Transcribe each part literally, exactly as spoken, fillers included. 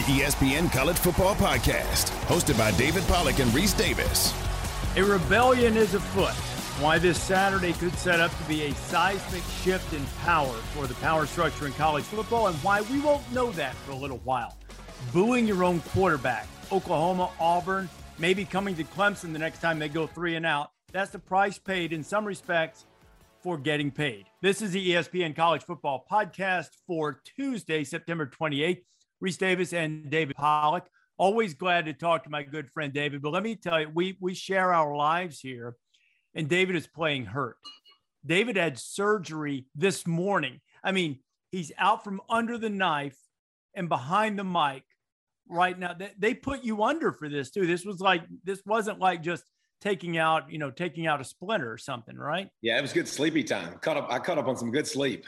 E S P N College Football Podcast, hosted by David Pollack and Reese Davis. A rebellion is afoot. Why this Saturday could set up to be a seismic shift in power for the power structure in college football, and why we won't know that for a little while. Booing your own quarterback, Oklahoma, Auburn, maybe coming to Clemson the next time they go three and out. That's the price paid in some respects for getting paid. This is the E S P N College Football Podcast for Tuesday, September twenty-eighth. Reese Davis and David Pollack. Always glad to talk to my good friend David, but let me tell you, we we share our lives here, and David is playing hurt. David had surgery this morning. I mean, he's out from under the knife and behind the mic right now. They, they put you under for this too. This was like, this wasn't like just taking out, you know, taking out a splinter or something, right? Yeah, it was good sleepy time. Caught up, I caught up on some good sleep.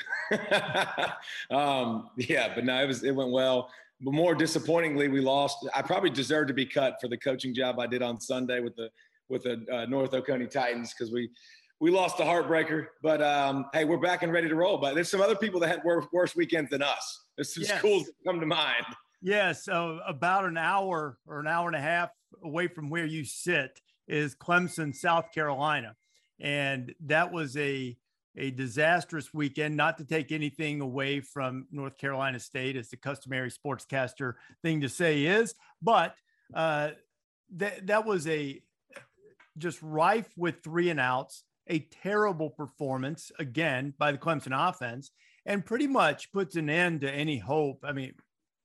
um, yeah, but no, it was, it went well. But more disappointingly, we lost. I probably deserved to be cut for the coaching job I did on Sunday with the with the uh, North Oconee Titans, because we we lost a heartbreaker. But um, hey, we're back and ready to roll. But there's some other people that had worse, worse weekends than us. There's some yes. schools that come to mind. Yeah, so about an hour or an hour and a half away from where you sit is Clemson, South Carolina. And that was a, a disastrous weekend, not to take anything away from North Carolina State, as the customary sportscaster thing to say is, but uh, that, that was a just rife with three and outs, a terrible performance, again, by the Clemson offense, and pretty much puts an end to any hope. I mean,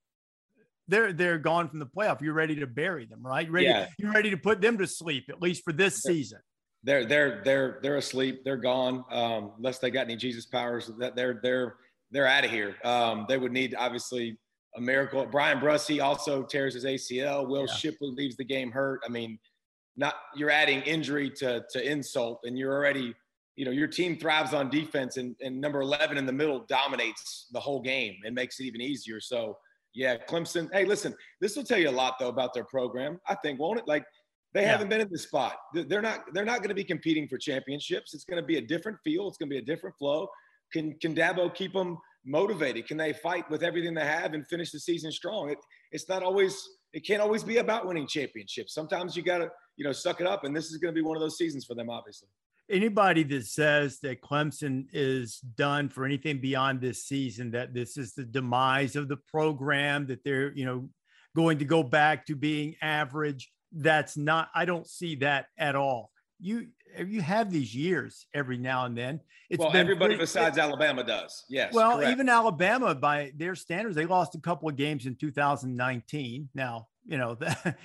They're they're gone from the playoff. You're ready to bury them, right? Ready, yeah. You're ready to put them to sleep, at least for this season. They're they're they're they're asleep. They're gone. Um, unless they got any Jesus powers, that they're they're they're out of here. Um, they would need obviously a miracle. Brian Brussey also tears his A C L. Will yeah. Shipley leaves the game hurt. I mean, not you're adding injury to to insult, and you're already, you know, your team thrives on defense, and, and number eleven in the middle dominates the whole game and makes it even easier. So. Yeah, Clemson. Hey, listen, this will tell you a lot, though, about their program, I think, won't it? Like, they yeah. haven't been in this spot. They're not they're not going to be competing for championships. It's going to be a different feel. It's going to be a different flow. Can can Dabo keep them motivated? Can they fight with everything they have and finish the season strong? It, it's not always – it can't always be about winning championships. Sometimes you got to, you know, suck it up, and this is going to be one of those seasons for them, obviously. Anybody that says that Clemson is done for anything beyond this season, that this is the demise of the program, that they're, you know, going to go back to being average, that's not, I don't see that at all. You, you have these years every now and then. It's well, been everybody pretty, besides Alabama does. Yes. Well, correct. Even Alabama, by their standards, they lost a couple of games in two thousand nineteen. Now, you know,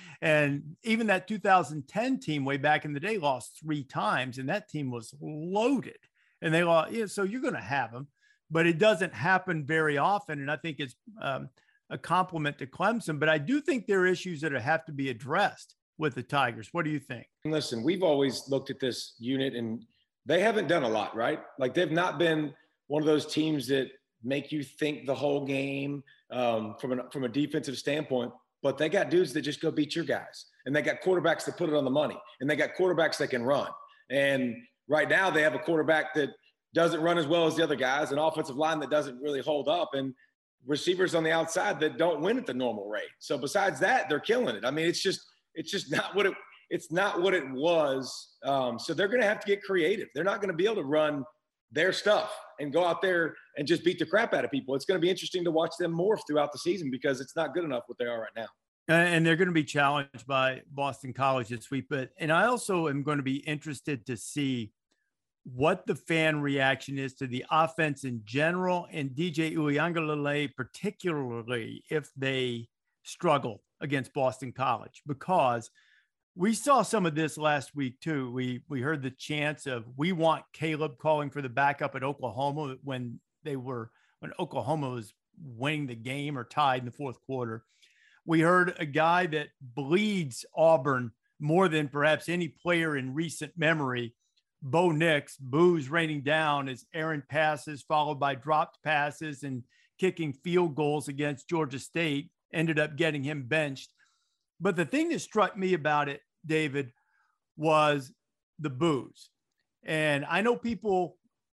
and even that two thousand ten team way back in the day lost three times, and that team was loaded, and they lost. Yeah, so you're going to have them, but it doesn't happen very often. And I think it's um, a compliment to Clemson, but I do think there are issues that have to be addressed with the Tigers. What do you think? Listen, we've always looked at this unit, and they haven't done a lot, right? Like, they've not been one of those teams that make you think the whole game um, from, an, from a defensive standpoint. But they got dudes that just go beat your guys. And they got quarterbacks that put it on the money. And they got quarterbacks that can run. And right now they have a quarterback that doesn't run as well as the other guys, an offensive line that doesn't really hold up, and receivers on the outside that don't win at the normal rate. So besides that, they're killing it. I mean, it's just it's just not what it it's not what it was. Um, so they're going to have to get creative. They're not going to be able to run their stuff and go out there and just beat the crap out of people. It's going to be interesting to watch them morph throughout the season, because it's not good enough what they are right now. And they're going to be challenged by Boston College this week. But, and I also am going to be interested to see what the fan reaction is to the offense in general, and D J Uiagalelei particularly, if they struggle against Boston College, because we saw some of this last week too. We we heard the chants of "We want Caleb" calling for the backup at Oklahoma when they were when Oklahoma was winning the game or tied in the fourth quarter. We heard a guy that bleeds Auburn more than perhaps any player in recent memory, Bo Nix, boos raining down as errant passes followed by dropped passes and kicking field goals against Georgia State ended up getting him benched. But the thing that struck me about it, David, was the boos. And I know people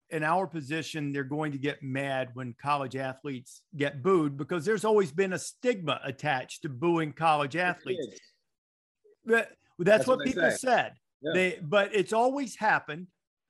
in our position, they're going to get mad when college athletes get booed because there's always been a stigma attached to booing college athletes. But that's, that's what, what people say. said. Yeah. They, but it's always happened.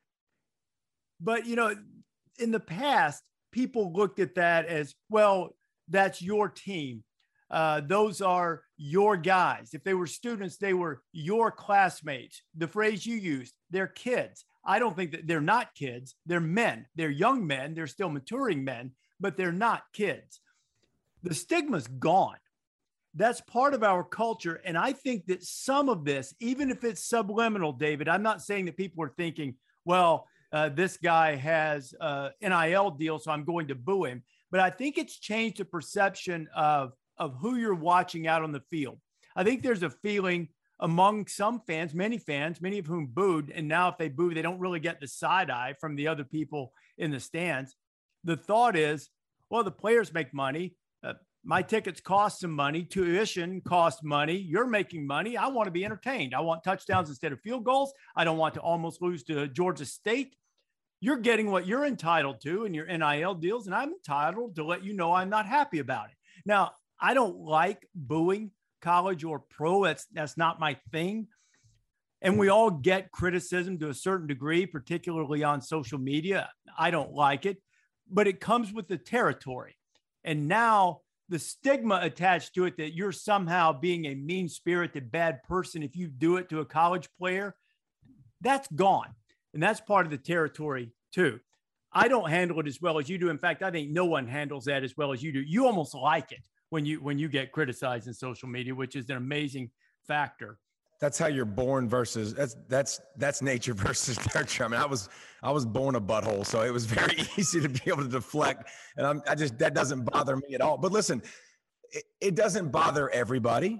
But, you know, in the past, people looked at that as, well, that's your team. Uh, those are your guys. If they were students, they were your classmates. The phrase you used, they're kids. I don't think that they're not kids. They're men. They're young men. They're still maturing men, but they're not kids. The stigma's gone. That's part of our culture. And I think that some of this, even if it's subliminal, David, I'm not saying that people are thinking, well, uh, this guy has uh, N I L deal, so I'm going to boo him. But I think it's changed the perception of, of who you're watching out on the field. I think there's a feeling among some fans, many fans, many of whom booed, and now if they boo, they don't really get the side eye from the other people in the stands. The thought is, well, the players make money. Uh, my tickets cost some money. Tuition costs money. You're making money. I want to be entertained. I want touchdowns instead of field goals. I don't want to almost lose to Georgia State. You're getting what you're entitled to in your N I L deals, and I'm entitled to let you know I'm not happy about it. Now, I don't like booing college or pro. That's, that's not my thing. And we all get criticism to a certain degree, particularly on social media. I don't like it, but it comes with the territory. And now the stigma attached to it that you're somehow being a mean-spirited bad person if you do it to a college player, that's gone. And that's part of the territory too. I don't handle it as well as you do. In fact, I think no one handles that as well as you do. You almost like it when you when you get criticized in social media, which is an amazing factor. That's how you're born versus that's that's that's nature versus nurture. I mean, I was I was born a butthole, so it was very easy to be able to deflect, and I'm, I just that doesn't bother me at all. But listen, it, it doesn't bother everybody.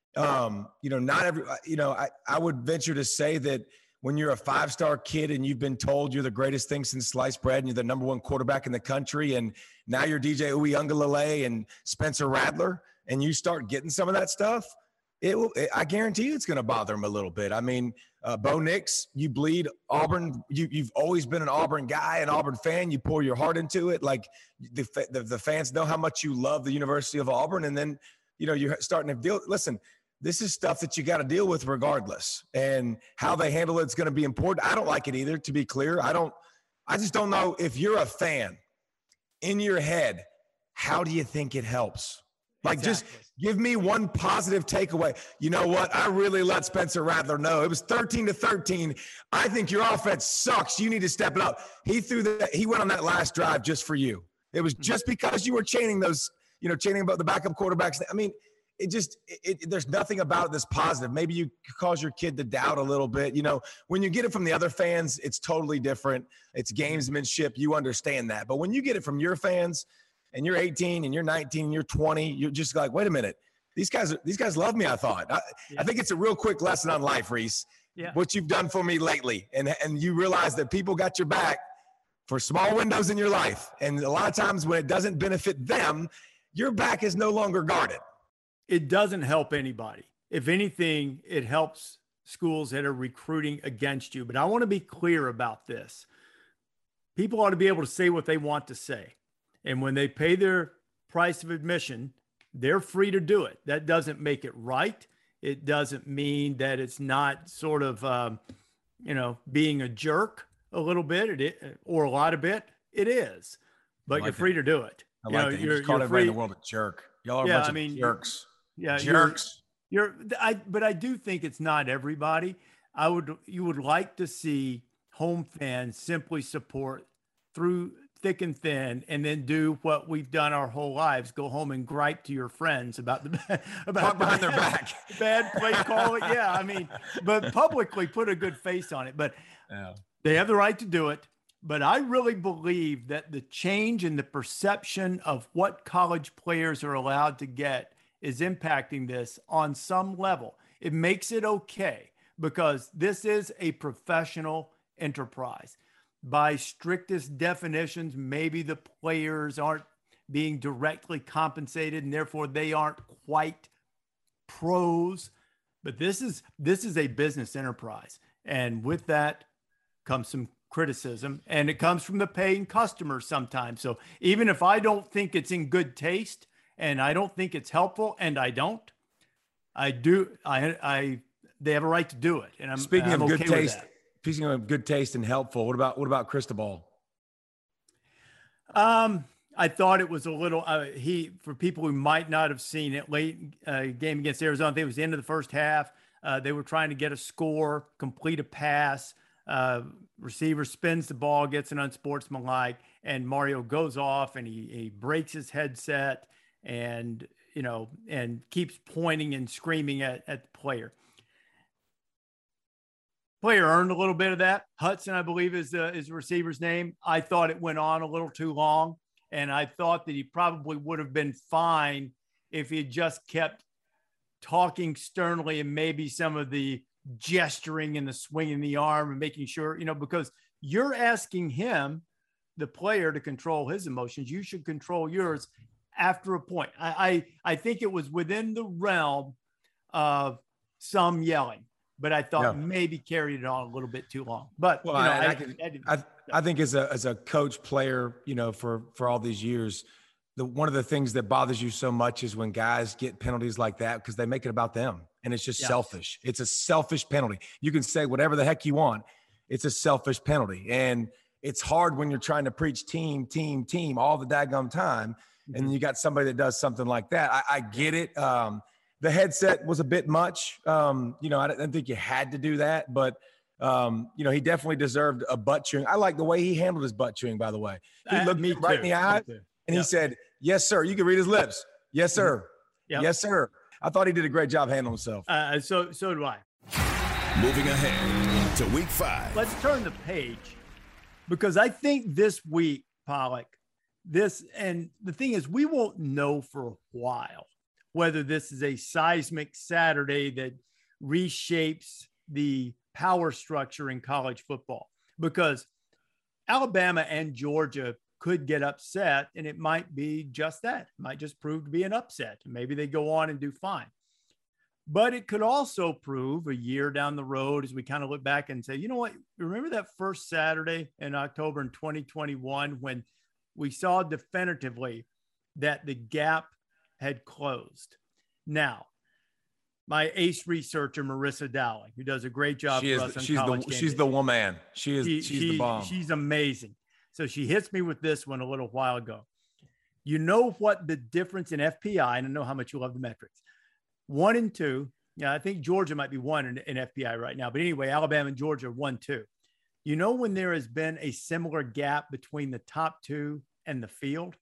Um, you know, not every. You know, I I would venture to say that when you're a five-star kid and you've been told you're the greatest thing since sliced bread and you're the number one quarterback in the country, and now you're D J Uiagalelei and Spencer Rattler, and you start getting some of that stuff, it will. It, I guarantee you, it's going to bother him a little bit. I mean, uh, Bo Nix, you bleed Auburn. You, you've always been an Auburn guy, an Auburn fan. You pour your heart into it. Like the, the the fans know how much you love the University of Auburn, and then you know you're starting to deal. Listen. This is stuff that you got to deal with regardless, and how they handle it is going to be important. I don't like it either, to be clear. I don't, I just don't know if you're a fan in your head, how do you think it helps? Like, exactly. Just give me one positive takeaway. You know what? I really let Spencer Rattler know it was thirteen to thirteen. I think your offense sucks. You need to step it up. He threw that. He went on that last drive just for you. It was just because you were chaining those, you know, chaining about the backup quarterbacks. I mean, It just, it, it, there's nothing about it that's positive. Maybe you cause your kid to doubt a little bit. You know, when you get it from the other fans, it's totally different. It's gamesmanship. You understand that. But when you get it from your fans and you're eighteen and you're nineteen and you're twenty, you're just like, wait a minute. These guys, these guys love me, I thought. I, yeah. I think it's a real quick lesson on life, Reese, yeah. What you've done for me lately. And, and you realize that people got your back for small windows in your life. And a lot of times when it doesn't benefit them, your back is no longer guarded. It doesn't help anybody. If anything, it helps schools that are recruiting against you. But I want to be clear about this. People ought to be able to say what they want to say. And when they pay their price of admission, they're free to do it. That doesn't make it right. It doesn't mean that it's not sort of, um, you know, being a jerk a little bit it, or a lot of bit. It is. But like you're free it. to do it. I like you know, that. You you're, just called everybody in the world a jerk. Y'all are yeah, a bunch I mean, of jerks. Yeah, jerks. You're, you're I, but I do think it's not everybody. I would, you would like to see home fans simply support through thick and thin, and then do what we've done our whole lives: go home and gripe to your friends about the about Talk behind their back, bad play calling. Yeah, I mean, but publicly put a good face on it. But yeah. They have the right to do it. But I really believe that the change in the perception of what college players are allowed to get is impacting this on some level. It makes it okay because this is a professional enterprise. By strictest definitions, maybe the players aren't being directly compensated and therefore they aren't quite pros, but this is this is a business enterprise. And with that comes some criticism, and it comes from the paying customers sometimes. So even if I don't think it's in good taste and I don't think it's helpful, and I don't, I do, I, I, they have a right to do it. And I'm speaking I'm of okay good taste, with that. Speaking of good taste and helpful, what about, what about Cristobal? Um, I thought it was a little, uh, he, for people who might not have seen it, late uh, game against Arizona, I think it was the end of the first half. Uh, they were trying to get a score, complete a pass. Uh, receiver spins the ball, gets an unsportsmanlike, and Mario goes off and he, he breaks his headset and, you know, and keeps pointing and screaming at, at the player. Player earned a little bit of that. Hudson, I believe, is the, is the receiver's name. I thought it went on a little too long, and I thought that he probably would have been fine if he had just kept talking sternly and maybe some of the gesturing and the swinging the arm and making sure, you know, because you're asking him, the player, to control his emotions. You should control yours after a point. I, I, I think it was within the realm of some yelling, but I thought Yeah. maybe carried it on a little bit too long. But Well, you know, I, I, I, can, I, I, I think as a as a coach player, you know, for for all these years, the one of the things that bothers you so much is when guys get penalties like that because they make it about them, and it's just Yes. selfish. It's a selfish penalty. You can say whatever the heck you want. It's a selfish penalty, and it's hard when you're trying to preach team, team, team all the daggum time, mm-hmm. and then you got somebody that does something like that. I, I get it. Um, the headset was a bit much. Um, you know, I didn't think you had to do that, but um, you know, he definitely deserved a butt chewing. I like the way he handled his butt chewing, by the way. He Uh, looked me him right in too. the eye Me too. and Yep. he said, "Yes, sir." You can read his lips. Yes, sir. Yep. Yes, sir. I thought he did a great job handling himself. Uh, so, so do I. Moving ahead to week five. Let's turn the page, because I think this week, Pollock, this, and the thing is, we won't know for a while whether this is a seismic Saturday that reshapes the power structure in college football, because Alabama and Georgia could get upset, and it might be just that. It might just prove to be an upset. Maybe they go on and do fine. But it could also prove a year down the road, as we kind of look back and say, you know what, remember that first Saturday in October in twenty twenty-one when we saw definitively that the gap had closed? Now, my ace researcher, Marissa Dowling, who does a great job She for is, us on she's College the Game she's Day. the woman. She is She- she's she- the bomb. She's amazing. So she hits me with this one a little while ago. You know what the difference in F P I, and I know how much you love the metrics, one and two. Yeah, I think Georgia might be one in, in F P I right now. But anyway, Alabama and Georgia are one, two. You know when there has been a similar gap between the top two and the field?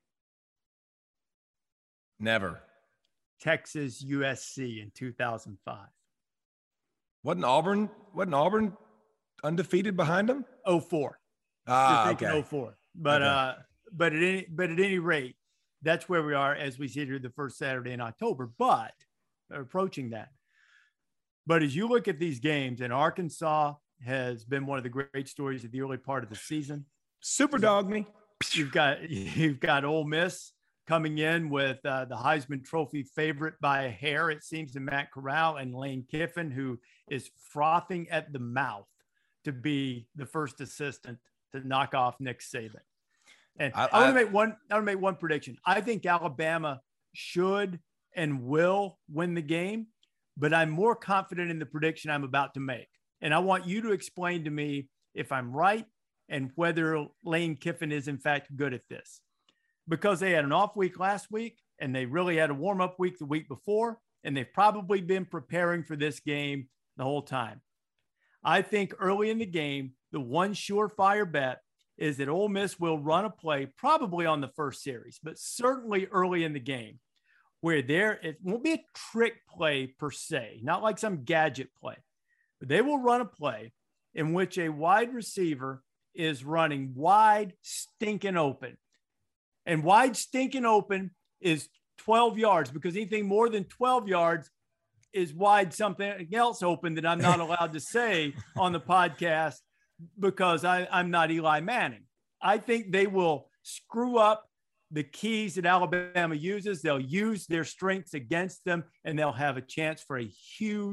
Never. Texas U S C in two thousand five. Wasn't Auburn wasn't Auburn undefeated behind him? oh four. Ah, You're thinking okay. oh four. But Okay. uh, but at any but at any rate, that's where we are as we sit here the first Saturday in October. But approaching that. But as you look at these games, and Arkansas has been one of the great stories of the early part of the season. Super dog me. You've got you've got Ole Miss coming in with uh, the Heisman Trophy favorite by a hair, it seems, to Matt Corral and Lane Kiffin, who is frothing at the mouth to be the first assistant to knock off Nick Saban. And I, I- I want I- to make one. I want to make one prediction. I think Alabama should and will win the game, but I'm more confident in the prediction I'm about to make. And I want you to explain to me if I'm right and whether Lane Kiffin is in fact good at this. Because they had an off week last week, and they really had a warm-up week the week before, and they've probably been preparing for this game the whole time. I think early in the game, the one surefire bet is that Ole Miss will run a play, probably on the first series, but certainly early in the game, where there it won't be a trick play per se, not like some gadget play, but they will run a play in which a wide receiver is running wide, stinking open. And wide, stinking open is twelve yards, because anything more than twelve yards is wide something else open that I'm not allowed to say on the podcast because I, I'm not Eli Manning. I think they will screw up the keys that Alabama uses. They'll use their strengths against them, and they'll have a chance for a huge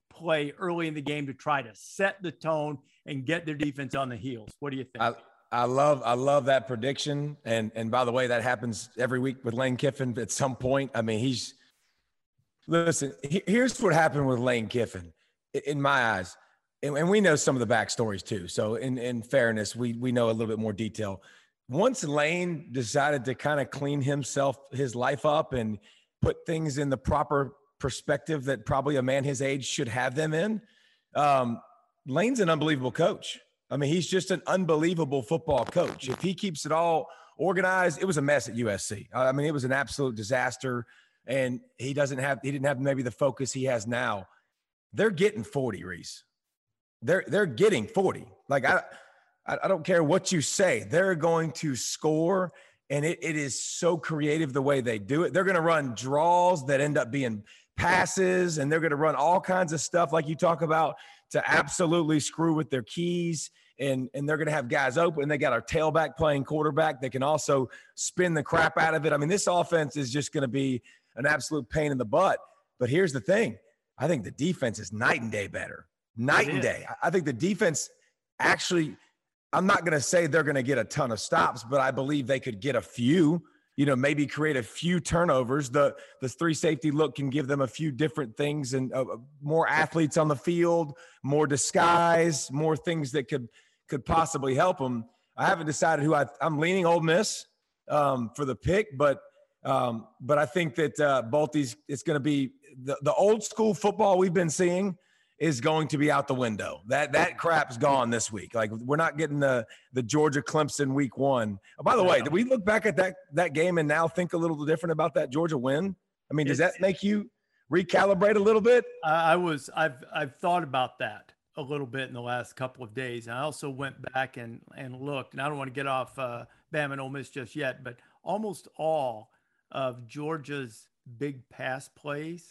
play early in the game to try to set the tone and get their defense on the heels. What do you think? I, I love I love that prediction. And and by the way, that happens every week with Lane Kiffin at some point. I mean, he's – listen, here's what happened with Lane Kiffin in my eyes. And, and we know some of the backstories too. So in, in fairness, we we know a little bit more detail. Once Lane decided to kind of clean himself, his life up and put things in the proper perspective that probably a man his age should have them in, um, Lane's an unbelievable coach. I mean, he's just an unbelievable football coach. If he keeps it all organized, it was a mess at U S C. I mean, it was an absolute disaster, and he doesn't have, he didn't have maybe the focus he has now. They're getting forty, Reese. They're they're getting forty. Like I, I don't care what you say. They're going to score, and it, it is so creative the way they do it. They're going to run draws that end up being passes, and they're going to run all kinds of stuff like you talk about to absolutely screw with their keys, and, and they're going to have guys open. They got our tailback playing quarterback that can also spin the crap out of it. I mean, this offense is just going to be an absolute pain in the butt. But here's the thing. I think the defense is night and day better. Night and day. I think the defense actually – I'm not going to say they're going to get a ton of stops, but I believe they could get a few, you know, maybe create a few turnovers. The the three safety look can give them a few different things and uh, more athletes on the field, more disguise, more things that could could possibly help them. I haven't decided who I, I'm leaning Ole Miss um, for the pick, but um, but I think that uh, both these, it's going to be the, the old school football we've been seeing is going to be out the window. That that crap's gone this week. Like, we're not getting the the Georgia Clemson week one. Oh, by the way, did we look back at that that game and now think a little different about that Georgia win? I mean, does that make you recalibrate a little bit? I was I've I've thought about that a little bit in the last couple of days. And I also went back and and looked, and I don't want to get off uh, Bama and Ole Miss just yet, but almost all of Georgia's big pass plays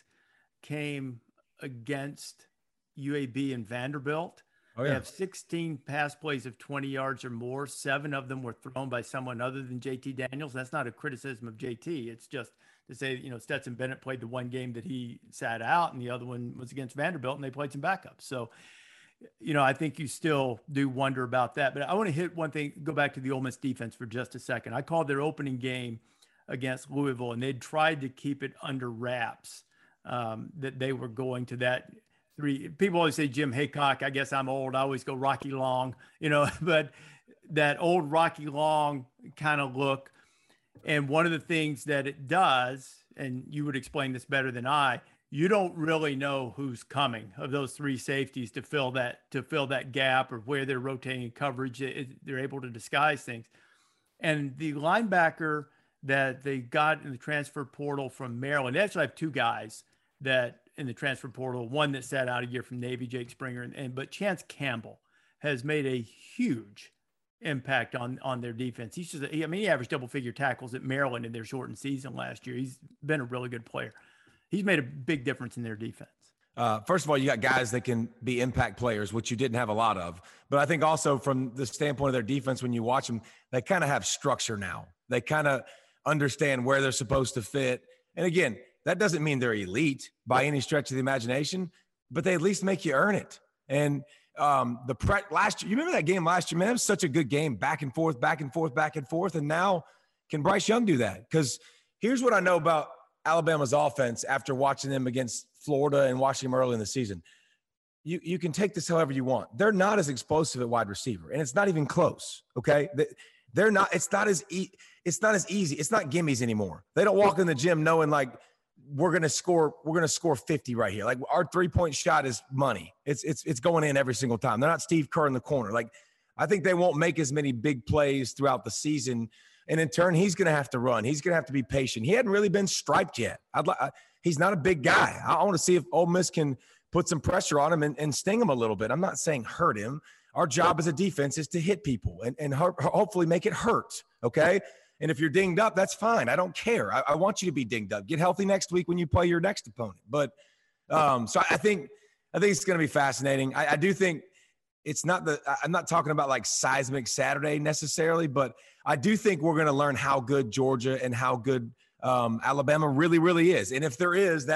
came against U A B and Vanderbilt. Oh, yeah. They have sixteen pass plays of twenty yards or more. Seven of them were thrown by someone other than J T Daniels. That's not a criticism of J T. It's just to say, you know, Stetson Bennett played the one game that he sat out, and the other one was against Vanderbilt, and they played some backups. So, you know, I think you still do wonder about that. But I want to hit one thing, go back to the Ole Miss defense for just a second. I called their opening game against Louisville, and they'd tried to keep it under wraps, um, that they were going to that – Three people always say Jim Haycock. I guess I'm old. I always go Rocky Long, you know, but that old Rocky Long kind of look. And one of the things that it does, and you would explain this better than I, you don't really know who's coming of those three safeties to fill that to fill that gap or where they're rotating coverage. It, they're able to disguise things. And the linebacker that they got in the transfer portal from Maryland, they actually have two guys that in the transfer portal, one that sat out a year from Navy, Jake Springer, and, and but Chance Campbell has made a huge impact on on their defense. He's just, a, I mean, he averaged double figure tackles at Maryland in their shortened season last year. He's been a really good player. He's made a big difference in their defense. Uh, first of all, you got guys that can be impact players, which you didn't have a lot of. But I think also from the standpoint of their defense, when you watch them, they kind of have structure now. They kind of understand where they're supposed to fit. And again, that doesn't mean they're elite by any stretch of the imagination, but they at least make you earn it. And um, the pre- last year, you remember that game last year, man? It was such a good game, back and forth, back and forth, back and forth. And now can Bryce Young do that? Because here's what I know about Alabama's offense after watching them against Florida and watching them early in the season. You, you can take this however you want. They're not as explosive at wide receiver, and it's not even close, okay? They're not – it's not as e- it's not as easy. It's not gimmies anymore. They don't walk in the gym knowing, like, we're going to score, we're going to score fifty right here. Like, our three-point shot is money. It's it's it's going in every single time. They're not Steve Kerr in the corner. Like, I think they won't make as many big plays throughout the season. And in turn, he's going to have to run. He's going to have to be patient. He hadn't really been striped yet. I'd like, he's not a big guy. I want to see if Ole Miss can put some pressure on him and, and sting him a little bit. I'm not saying hurt him. Our job as a defense is to hit people and, and ho- hopefully make it hurt, okay? And if you're dinged up, that's fine. I don't care. I, I want you to be dinged up. Get healthy next week when you play your next opponent. But um, so I think I think it's going to be fascinating. I, I do think it's not the – I'm not talking about like seismic Saturday necessarily, but I do think we're going to learn how good Georgia and how good um, Alabama really, really is. And if there is, that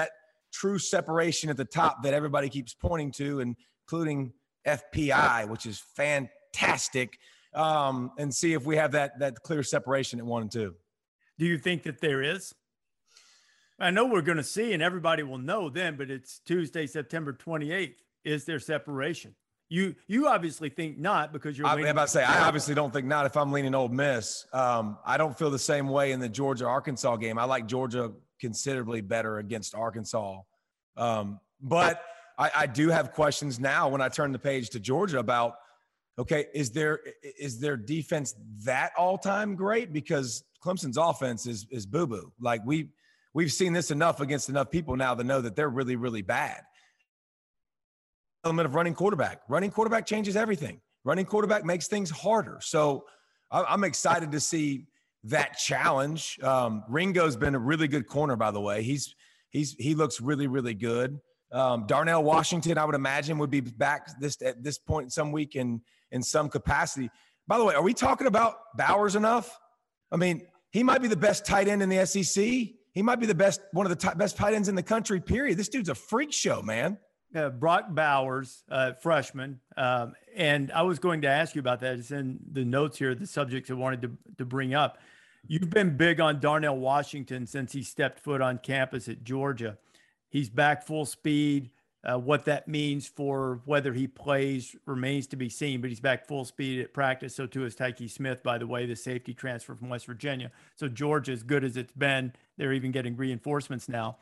true separation at the top that everybody keeps pointing to, including F P I, which is fantastic, um, and see if we have that that clear separation at one and two. Do you think that there is? I know we're going to see, and everybody will know then, but it's Tuesday, September twenty-eighth. Is there separation? You you obviously think not, because you're. I'm about to say I obviously don't think not. If I'm leaning Ole Miss, um, I don't feel the same way in the Georgia Arkansas game. I like Georgia considerably better against Arkansas, um, but I, I do have questions now when I turn the page to Georgia about, okay, is there is their defense that all time great? Because Clemson's offense is is boo boo. Like we we've seen this enough against enough people now to know that they're really really bad. Element of running quarterback. Running quarterback changes everything. Running quarterback makes things harder. So I'm excited to see that challenge. Um, Ringo's been a really good corner, by the way. He's he's he looks really really good. Um, Darnell Washington, I would imagine, would be back this at this point some week in in some capacity. By the way, are we talking about Bowers enough? I mean, he might be the best tight end in the S E C. He might be the best one of the t- best tight ends in the country. Period. This dude's a freak show, man. Uh, Brock Bowers, uh, freshman. Um, and I was going to ask you about that. It's in the notes here, the subjects I wanted to, to bring up. You've been big on Darnell Washington since he stepped foot on campus at Georgia. He's back full speed. Uh, what that means for whether he plays remains to be seen, but he's back full speed at practice. So too is Tyke Smith, by the way, the safety transfer from West Virginia. So Georgia, as good as it's been, they're even getting reinforcements now.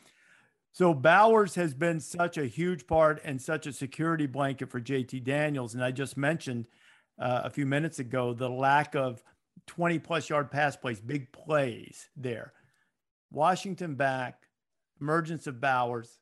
So Bowers has been such a huge part and such a security blanket for J T Daniels. And I just mentioned uh, a few minutes ago the lack of twenty plus yard pass plays, big plays there. Washington back, emergence of Bowers.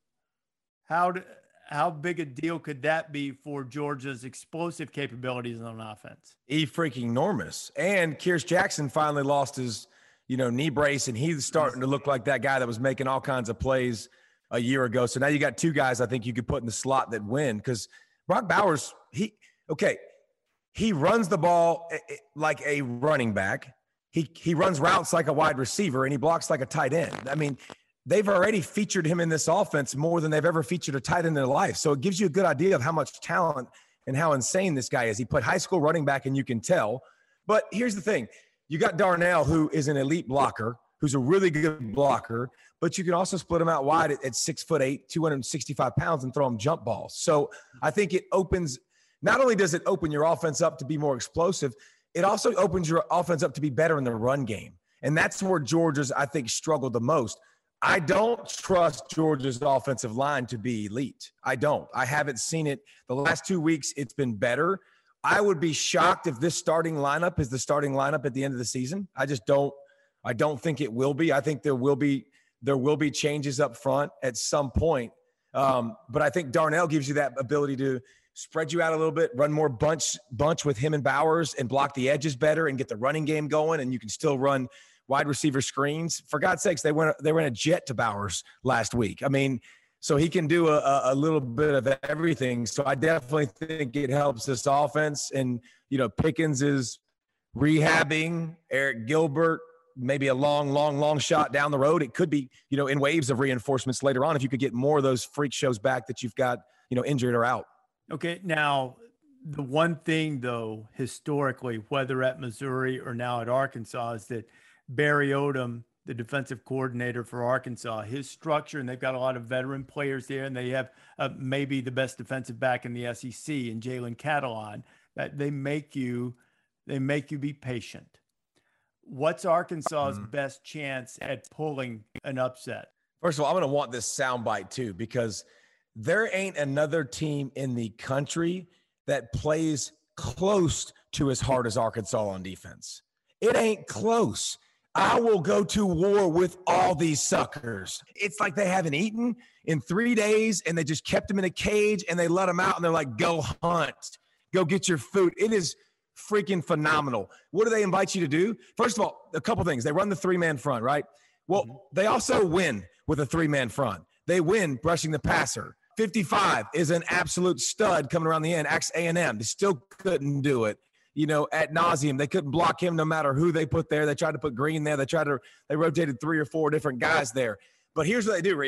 How do, how big a deal could that be for Georgia's explosive capabilities on offense? E freaking enormous. And Kearis Jackson finally lost his, you know, knee brace, and he's starting to look like that guy that was making all kinds of plays a year ago. So now you got two guys I think you could put in the slot that win, because Brock Bowers, he, okay, he runs the ball like a running back. He he runs routes like a wide receiver, and he blocks like a tight end. I mean, they've already featured him in this offense more than they've ever featured a tight end in their life. So it gives you a good idea of how much talent and how insane this guy is. He played high school running back, and you can tell. But here's the thing. You got Darnell, who is an elite blocker, who's a really good blocker, but you can also split him out wide at, at six foot eight, two hundred sixty-five pounds, and throw him jump balls. So I think it opens, not only does it open your offense up to be more explosive, it also opens your offense up to be better in the run game. And that's where Georgia's, I think, struggled the most. I don't trust Georgia's offensive line to be elite. I don't. I haven't seen it. The last two weeks, it's been better. I would be shocked if this starting lineup is the starting lineup at the end of the season. I just don't. I don't think it will be. I think there will be there will be changes up front at some point. Um, but I think Darnell gives you that ability to spread you out a little bit, run more bunch bunch with him and Bowers, and block the edges better and get the running game going. And you can still run wide receiver screens. For God's sakes, they went they ran a jet to Bowers last week. I mean, so he can do a, a little bit of everything. So I definitely think it helps this offense. And, you know, Pickens is rehabbing. Eric Gilbert, maybe a long, long, long shot down the road. It could be, you know, in waves of reinforcements later on if you could get more of those freak shows back that you've got, you know, injured or out. Okay. Now, the one thing, though, historically, whether at Missouri or now at Arkansas, is that Barry Odom, the defensive coordinator for Arkansas, his structure, and they've got a lot of veteran players there, and they have uh, maybe the best defensive back in the S E C in Jalen Catalon, that they make you, they make you be patient. What's Arkansas's mm. best chance at pulling an upset? First of all, I'm going to want this soundbite too, because there ain't another team in the country that plays close to as hard as Arkansas on defense. It ain't close. I will go to war with all these suckers. It's like they haven't eaten in three days and they just kept them in a cage and they let them out and they're like, go hunt, go get your food. It is freaking phenomenal. What do they invite you to do? First of all, a couple things. They run the three-man front, right? Well, mm-hmm. they also win with a three-man front. They win brushing the passer. fifty-five is an absolute stud coming around the end. Axe A and M, they still couldn't do it. You know, ad nauseum. They couldn't block him no matter who they put there. They tried to put Green there. They tried to, they rotated three or four different guys there. But here's what they do, Reese.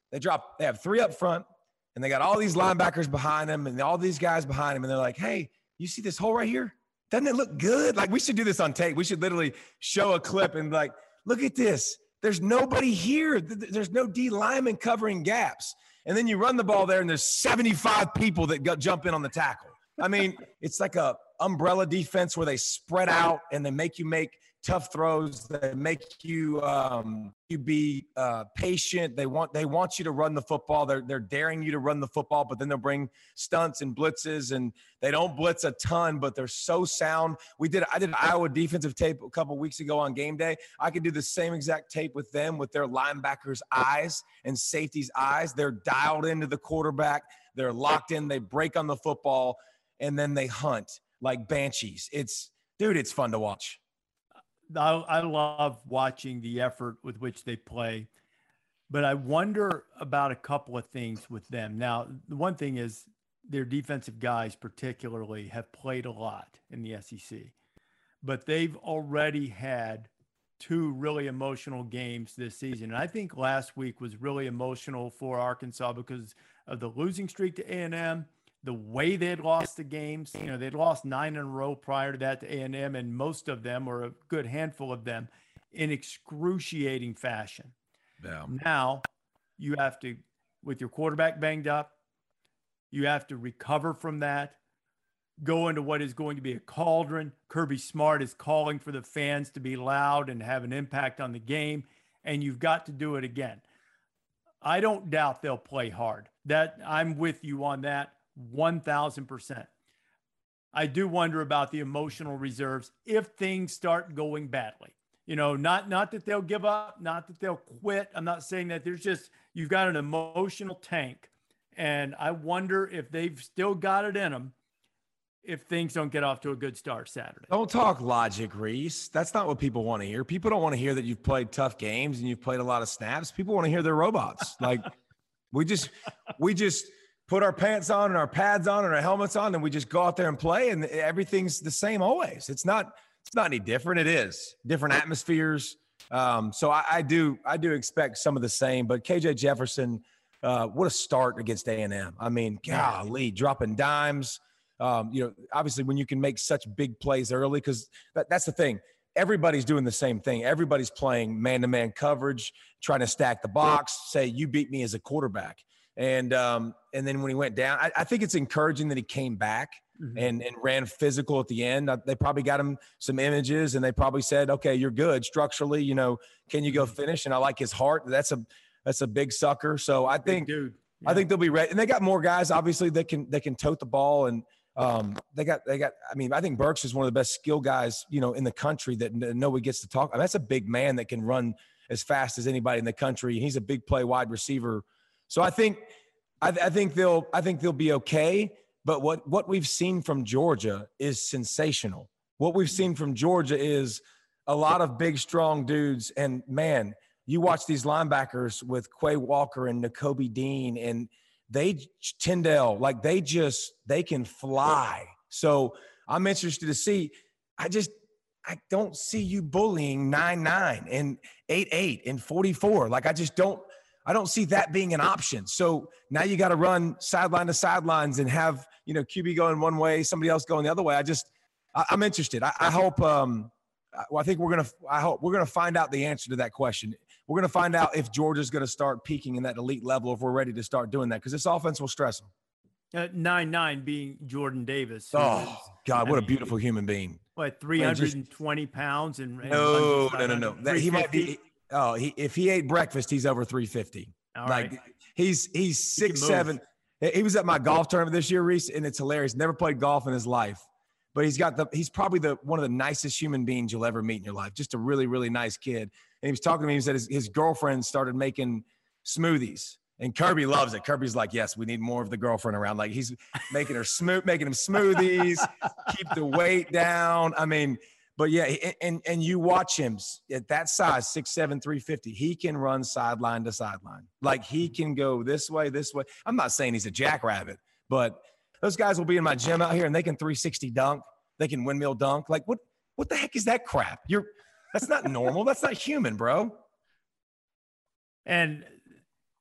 They drop, they have three up front, and they got all these linebackers behind them and all these guys behind them. And they're like, hey, you see this hole right here? Doesn't it look good? Like, we should do this on tape. We should literally show a clip and like, look at this. There's nobody here. There's no D lineman covering gaps. And then you run the ball there and there's seventy-five people that go, jump in on the tackle. I mean, it's like a umbrella defense where they spread out and they make you make tough throws. They make you um, you be uh, patient. They want they want you to run the football. They're they're daring you to run the football, but then they'll bring stunts and blitzes, and they don't blitz a ton, but they're so sound. We did I did Iowa defensive tape a couple weeks ago on game day. I could do the same exact tape with them with their linebackers' eyes and safety's eyes. They're dialed into the quarterback. They're locked in. They break on the football, and then they hunt like banshees. It's dude, it's fun to watch. I, I love watching the effort with which they play, but I wonder about a couple of things with them. Now, the one thing is their defensive guys particularly have played a lot in the S E C, but they've already had two really emotional games this season. And I think last week was really emotional for Arkansas because of the losing streak to A and M, the way they had lost the games. You know, they'd lost nine in a row prior to that to A and M, and most of them, or a good handful of them, in excruciating fashion. Yeah. Now you have to, with your quarterback banged up, you have to recover from that, go into what is going to be a cauldron. Kirby Smart is calling for the fans to be loud and have an impact on the game, and you've got to do it again. I don't doubt they'll play hard. That I'm with you on that. one thousand percent. I do wonder about the emotional reserves if things start going badly. You know, not not that they'll give up, not that they'll quit. I'm not saying that. There's just, you've got an emotional tank. And I wonder if they've still got it in them if things don't get off to a good start Saturday. Don't talk logic, Reese. That's not what people want to hear. People don't want to hear that you've played tough games and you've played a lot of snaps. People want to hear they're robots. Like, we just, we just, put our pants on and our pads on and our helmets on, and we just go out there and play, and everything's the same always. It's not, it's not any different. It is different atmospheres. Um, so I, I do, I do expect some of the same, but K J Jefferson, uh, what a start against A and M. I mean, golly, dropping dimes. Um, you know, obviously when you can make such big plays early, cause that, that's the thing. Everybody's doing the same thing. Everybody's playing man-to-man coverage, trying to stack the box, say, you beat me as a quarterback. And um, and then when he went down, I, I think it's encouraging that he came back mm-hmm. and, and ran physical at the end. They probably got him some images, and they probably said, okay, you're good structurally. You know, can you go finish? And I like his heart. That's a that's a big sucker. So I think dude. Yeah. I think they'll be ready. And they got more guys, obviously, that can they can tote the ball. And um, they got they got. I mean, I think Burks is one of the best skill guys, you know, in the country that nobody gets to talk. I mean, that's a big man that can run as fast as anybody in the country. He's a big play wide receiver. So I think, I, I think they'll, I think they'll be okay. But what, what we've seen from Georgia is sensational. What we've seen from Georgia is a lot of big, strong dudes. And man, you watch these linebackers with Quay Walker and Nakobe Dean, and they Tyndale, like they just, they can fly. So I'm interested to see. I just, I don't see you bullying nine nine and eight eight and forty-four. Like I just don't. I don't see that being an option. So now you got to run sideline to sidelines and have, you know, Q B going one way, somebody else going the other way. I just, I, I'm interested. I, I hope, um, well, I think we're going to, I hope we're going to find out the answer to that question. We're going to find out if Georgia's going to start peaking in that elite level, if we're ready to start doing that, because this offense will stress them. Uh, nine nine being Jordan Davis. Oh, is, God, I what mean, a beautiful human being. What, three hundred twenty pounds? And, and no, no, no, no. That, he might be. Oh, he, if he ate breakfast, he's over three fifty. All like right. he's he's six seven. He was at my golf tournament this year, Reese, and it's hilarious. Never played golf in his life, but he's got the he's probably the one of the nicest human beings you'll ever meet in your life. Just a really really nice kid. And he was talking to me. He said his, his girlfriend started making smoothies, and Kirby loves it. Kirby's like, yes, we need more of the girlfriend around. Like he's making her smooth, making him smoothies, keep the weight down. I mean. But yeah, and and you watch him at that size, six seven, three fifty. He can run sideline to sideline. Like he can go this way, this way. I'm not saying he's a jackrabbit, but those guys will be in my gym out here and they can three sixty dunk. They can windmill dunk. Like what? What the heck is that crap? You're that's not normal. That's not human, bro. And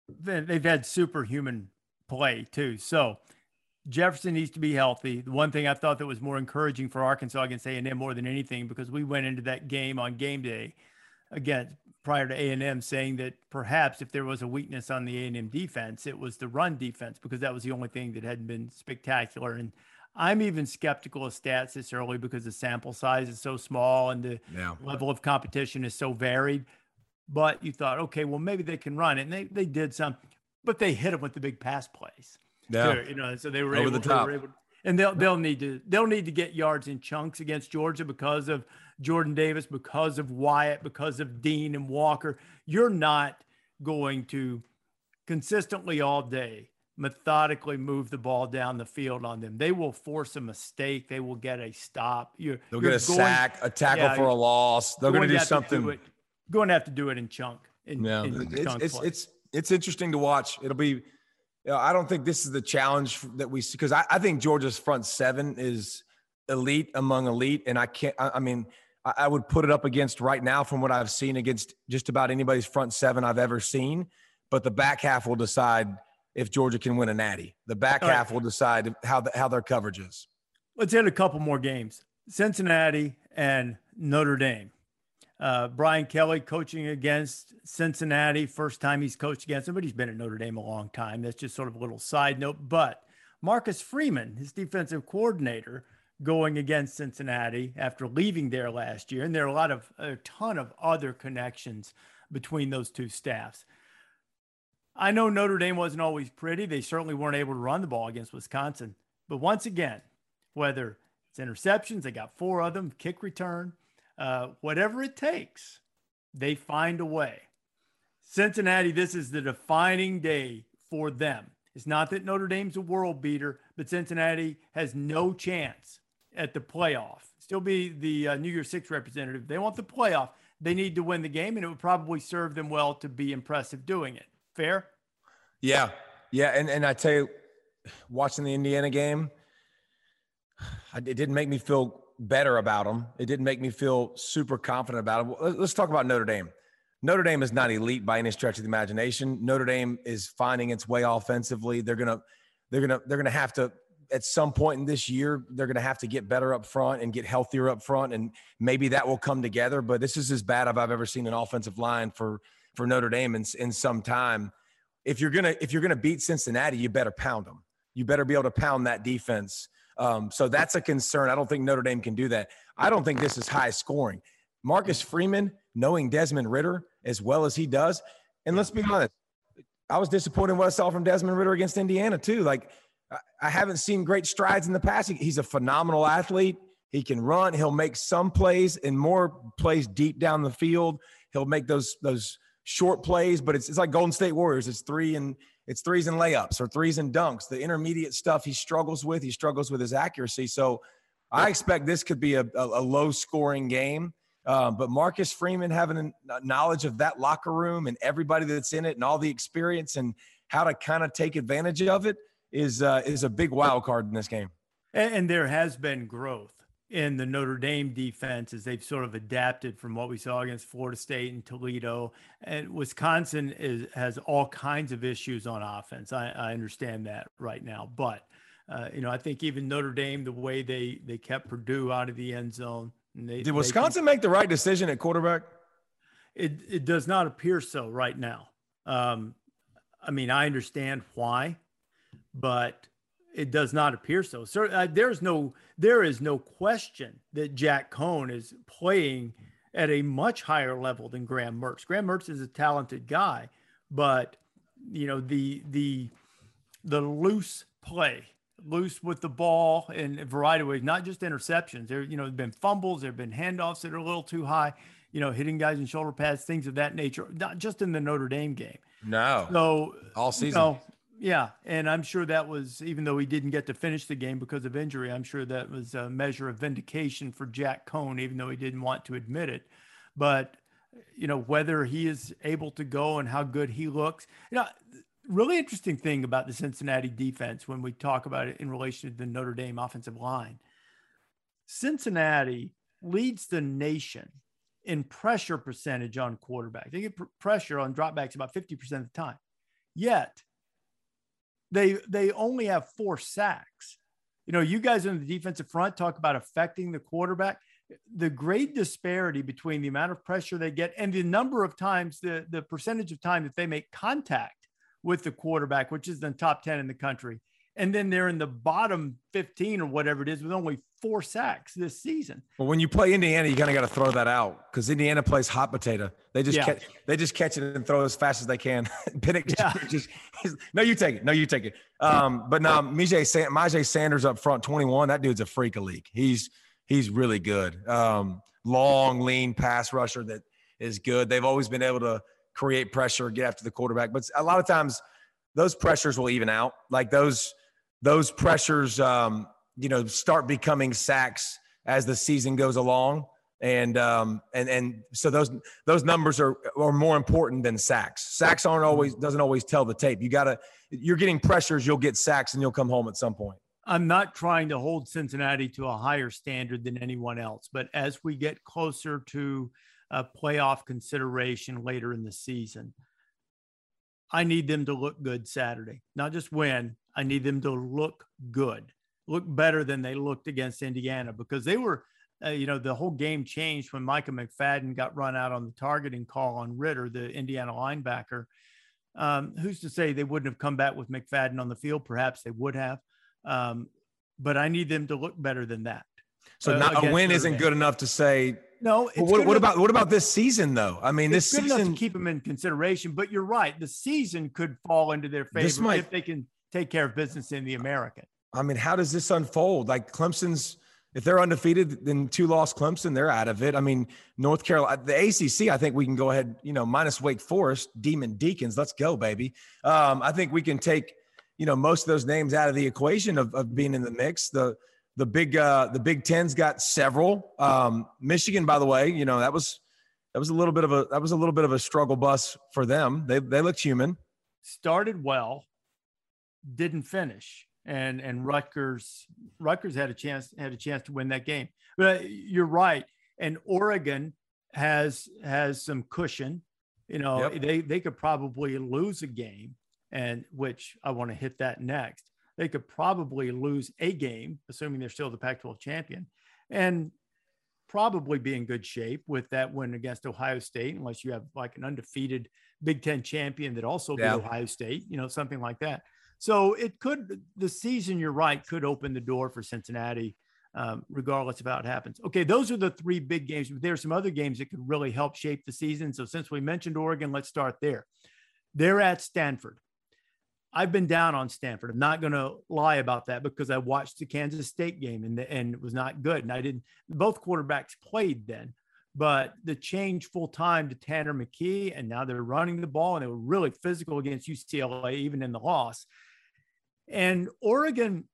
they've had superhuman play too. So Jefferson needs to be healthy. The one thing I thought that was more encouraging for Arkansas against A and M more than anything, because we went into that game on game day again prior to A and M saying that perhaps if there was a weakness on the A and M defense, it was the run defense, because that was the only thing that hadn't been spectacular. And I'm even skeptical of stats this early because the sample size is so small and the yeah. level of competition is so varied. But you thought, okay, well, maybe they can run it. And they, they did some, but they hit them with the big pass plays. Yeah. Too, you know, so they were over able, the top. They were able, and they'll they'll need to they'll need to get yards in chunks against Georgia because of Jordan Davis, because of Wyatt, because of Dean and Walker. You're not going to consistently all day methodically move the ball down the field on them. They will force a mistake. They will get a stop. You're, They'll you're get a going, sack, a tackle yeah, for a loss. They're going to do to something. Do it, going to have to do it in chunk. In, yeah, in it's chunk it's, play. it's it's interesting to watch. It'll be. You know, I don't think this is the challenge that we see, because I, I think Georgia's front seven is elite among elite, and I can't. I, I mean, I, I would put it up against right now from what I've seen against just about anybody's front seven I've ever seen. But the back half will decide if Georgia can win a natty. The back All half right. will decide how the, how their coverage is. Let's hit a couple more games. Cincinnati and Notre Dame. Uh, Brian Kelly coaching against Cincinnati. First time he's coached against them, but he's been at Notre Dame a long time. That's just sort of a little side note. But Marcus Freeman, his defensive coordinator, going against Cincinnati after leaving there last year. And there are a lot of, a ton of other connections between those two staffs. I know Notre Dame wasn't always pretty. They certainly weren't able to run the ball against Wisconsin. But once again, whether it's interceptions, they got four of them, kick return, Uh, whatever it takes, they find a way. Cincinnati, this is the defining day for them. It's not that Notre Dame's a world beater, but Cincinnati has no chance at the playoff. Still be the uh, New Year's Six representative. They want the playoff. They need to win the game, and it would probably serve them well to be impressive doing it. Fair? Yeah. Yeah. And, and I tell you, watching the Indiana game, it didn't make me feel better about them. It didn't make me feel super confident about them. Let's talk about Notre Dame. Notre Dame is not elite by any stretch of the imagination. Notre Dame is finding its way offensively. They're gonna, they're gonna, they're gonna have to at some point in this year. They're gonna have to get better up front and get healthier up front, and maybe that will come together. But this is as bad as I've ever seen an offensive line for for Notre Dame in in some time. If you're gonna if you're gonna beat Cincinnati, you better pound them. You better be able to pound that defense. Um, so that's a concern. I don't think Notre Dame can do that. I don't think this is high scoring. Marcus Freeman, knowing Desmond Ridder as well as he does, and let's be honest, I was disappointed in what I saw from Desmond Ridder against Indiana too. Like, I haven't seen great strides in the passing. He's a phenomenal athlete. He can run. He'll make some plays and more plays deep down the field. He'll make those those short plays, but it's it's like Golden State Warriors. It's three and it's threes and layups or threes and dunks. The intermediate stuff he struggles with. He struggles with his accuracy. So I expect this could be a, a, a low-scoring game. Um, but Marcus Freeman having a knowledge of that locker room and everybody that's in it and all the experience and how to kind of take advantage of it is uh, is a big wild card in this game. And, and there has been growth in the Notre Dame defense as they've sort of adapted from what we saw against Florida State and Toledo. And Wisconsin is, has all kinds of issues on offense. I, I understand that right now. But, uh, you know, I think even Notre Dame, the way they, they kept Purdue out of the end zone. And they, Did Wisconsin they, make the right decision at quarterback? It, it does not appear so right now. Um, I mean, I understand why, but it does not appear so. So uh, there's no, there is no question that Jack Cohn is playing at a much higher level than Graham Mertz. Graham Mertz is a talented guy, but you know, the, the, the loose play, loose with the ball in a variety of ways, not just interceptions. There, you know, there've been fumbles, there've been handoffs that are a little too high, you know, hitting guys in shoulder pads, things of that nature, not just in the Notre Dame game. No. So all season. You know, yeah. And I'm sure that was, even though he didn't get to finish the game because of injury, I'm sure that was a measure of vindication for Jack Cohn, even though he didn't want to admit it. But, you know, whether he is able to go and how good he looks, you know, really interesting thing about the Cincinnati defense when we talk about it in relation to the Notre Dame offensive line. Cincinnati leads the nation in pressure percentage on quarterback. They get pr- pressure on dropbacks about fifty percent of the time. yet they they only have four sacks. You know, you guys on the defensive front talk about affecting the quarterback. The great disparity between the amount of pressure they get and the number of times, the, the percentage of time that they make contact with the quarterback, which is the top ten in the country. And then they're in the bottom fifteen or whatever it is with only four sacks this season. Well, when you play Indiana, you kind of got to throw that out because Indiana plays hot potato. They just Yeah. catch, they just catch it and throw as fast as they can. Penix Yeah. just, he's, no, you take it. No, you take it. Um, but now Myjai San- Myjai Sanders up front, twenty-one. That dude's a freak of league. He's he's really good. Um, long, lean pass rusher that is good. They've always been able to create pressure, get after the quarterback. But a lot of times those pressures will even out. Like those those pressures, um, you know, start becoming sacks as the season goes along. And um, and and so those those numbers are are more important than sacks. Sacks aren't always doesn't always tell the tape. You gotta you're getting pressures, you'll get sacks, and you'll come home at some point. I'm not trying to hold Cincinnati to a higher standard than anyone else, but as we get closer to a playoff consideration later in the season, I need them to look good Saturday, not just win. I need them to look good, look better than they looked against Indiana, because they were, uh, you know, the whole game changed when Micah McFadden got run out on the targeting call on Ritter, the Indiana linebacker. Um, who's to say they wouldn't have come back with McFadden on the field? Perhaps they would have. Um, but I need them to look better than that. So uh, not, a win Notre isn't Dame. good enough to say. No, it's Well, what, good what enough- about what about this season though? I mean, this it's good enough season to keep them in consideration, but you're right. The season could fall into their favor This might- if they can take care of business in the American. I mean, how does this unfold? Like Clemson's, if they're undefeated, then two loss Clemson, they're out of it. I mean, North Carolina, the A C C, I think we can go ahead, you know, minus Wake Forest, Demon Deacons. Let's go, baby. Um, I think we can take, you know, most of those names out of the equation of, of being in the mix. The the big uh, the Big Ten's got several. Um, Michigan, by the way, you know, that was that was a little bit of a that was a little bit of a struggle bus for them. They they looked human. Started well, didn't finish. And and Rutgers Rutgers had a chance had a chance to win that game. But you're right. And Oregon has has some cushion. You know, Yep. they they could probably lose a game, and which I want to hit that next. They could probably lose a game, assuming they're still the Pac twelve champion, and probably be in good shape with that win against Ohio State, unless you have like an undefeated Big Ten champion that also beat Yeah. Ohio State, you know, something like that. So it could, the season, you're right, could open the door for Cincinnati, um, regardless of how it happens. Okay, those are the three big games. There are some other games that could really help shape the season. So since we mentioned Oregon, let's start there. They're at Stanford. I've been down on Stanford. I'm not going to lie about that because I watched the Kansas State game and, the, and it was not good. And I didn't, both quarterbacks played then, but the change full time to Tanner McKee, and now they're running the ball and they were really physical against U C L A, even in the loss. And Oregon,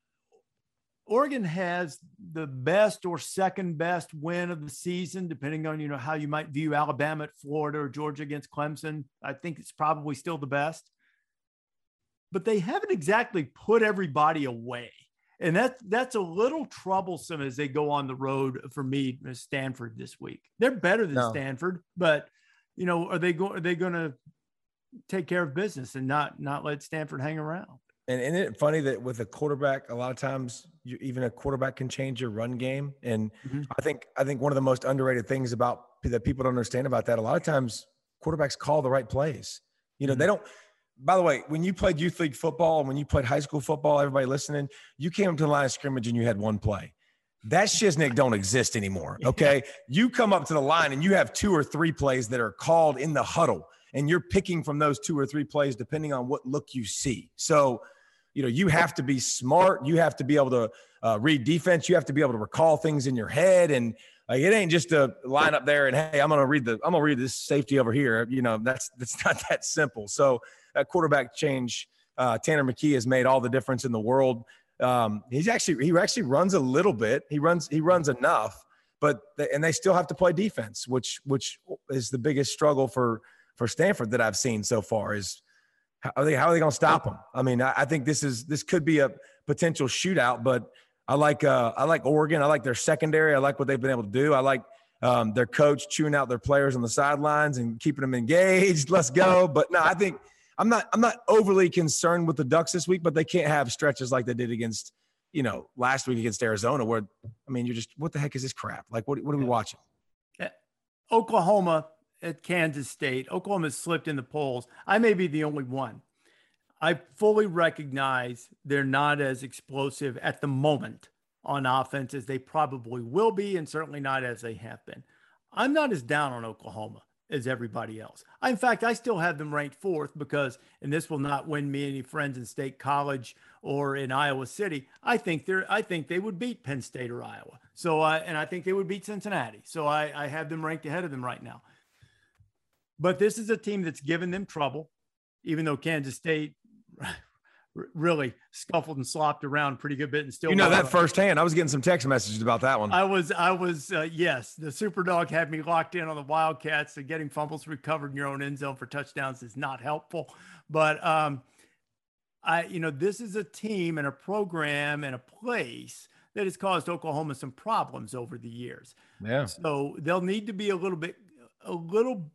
Oregon has the best or second best win of the season, depending on, you know, how you might view Alabama at Florida or Georgia against Clemson. I think it's probably still the best, but they haven't exactly put everybody away. And that, that's a little troublesome as they go on the road for me, Stanford this week. They're better than No. Stanford, but, you know, are they going, are they going to take care of business and not, not let Stanford hang around? And isn't it funny that with a quarterback, a lot of times you, even a quarterback can change your run game. And Mm-hmm. I think I think one of the most underrated things about that people don't understand about that, a lot of times quarterbacks call the right plays. You know, Mm-hmm. they don't. By the way, when you played youth league football and when you played high school football, everybody listening, you came up to the line of scrimmage and you had one play. That shiznick don't exist anymore. Okay, you come up to the line and you have two or three plays that are called in the huddle, and you're picking from those two or three plays depending on what look you see. So, you know, you have to be smart. You have to be able to uh, read defense. You have to be able to recall things in your head. And like, it ain't just a line up there and, hey, I'm going to read the, I'm going to read this safety over here. You know, that's, that's not that simple. So that quarterback change, uh, Tanner McKee has made all the difference in the world. Um, he's actually, he actually runs a little bit. He runs, he runs enough, but, they, and they still have to play defense, which, which is the biggest struggle for, for Stanford that I've seen so far is, How are they, how are they going to stop them? I mean, I, I think this is this could be a potential shootout, but I like uh, I like Oregon. I like their secondary. I like what they've been able to do. I like um, their coach chewing out their players on the sidelines and keeping them engaged. Let's go. But no, I think I'm not I'm not overly concerned with the Ducks this week, but they can't have stretches like they did against, you know, last week against Arizona, where, I mean, you're just, what the heck is this crap? Like, what, what are we watching? Oklahoma at Kansas State. Oklahoma has slipped in the polls. I may be the only one. I fully recognize they're not as explosive at the moment on offense as they probably will be, and certainly not as they have been. I'm not as down on Oklahoma as everybody else. I, in fact, I still have them ranked fourth because, and this will not win me any friends in State College or in Iowa City, I think they're, I think they would beat Penn State or Iowa. So, uh, and I think they would beat Cincinnati. So I, I have them ranked ahead of them right now. But this is a team that's given them trouble, even though Kansas State really scuffled and slopped around pretty good bit and still, you know, that firsthand. I was getting some text messages about that one. I was, I was, uh, yes, the Super Dog had me locked in on the Wildcats, and getting fumbles recovered in your own end zone for touchdowns is not helpful. But, um, I, you know, this is a team and a program and a place that has caused Oklahoma some problems over the years. Yeah. So they'll need to be a little bit, a little,